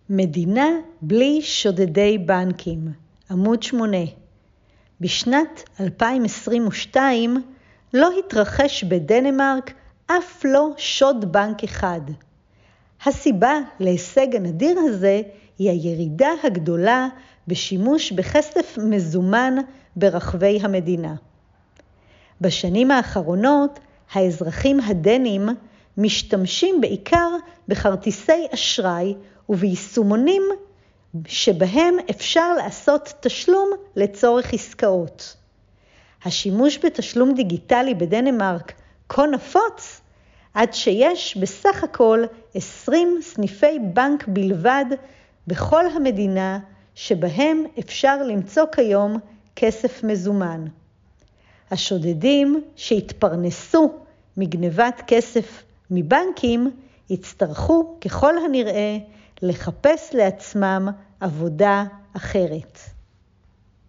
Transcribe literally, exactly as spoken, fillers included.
מדינה בלי שודדי בנקים, עמוד שמונה. בשנת אלפיים עשרים ושתיים לא התרחש בדנמרק אף לא שוד בנק אחד. הסיבה להישג הנדיר הזה היא הירידה הגדולה בשימוש בכסף מזומן ברחבי המדינה. בשנים האחרונות האזרחים הדנים משתמשים בעיקר בכרטיסי אשראי וביישומונים שבהם אפשר לעשות תשלום לצורך עסקאות. השימוש בתשלום דיגיטלי בדנמרק כה נפוץ עד שיש בסך הכל עשרים סניפי בנק בלבד בכל המדינה שבהם אפשר למצוא כיום כסף מזומן. השודדים שהתפרנסו מגנבת כסף מבנקים יצטרכו ככל הנראה לחפש לעצמם עבודה אחרת.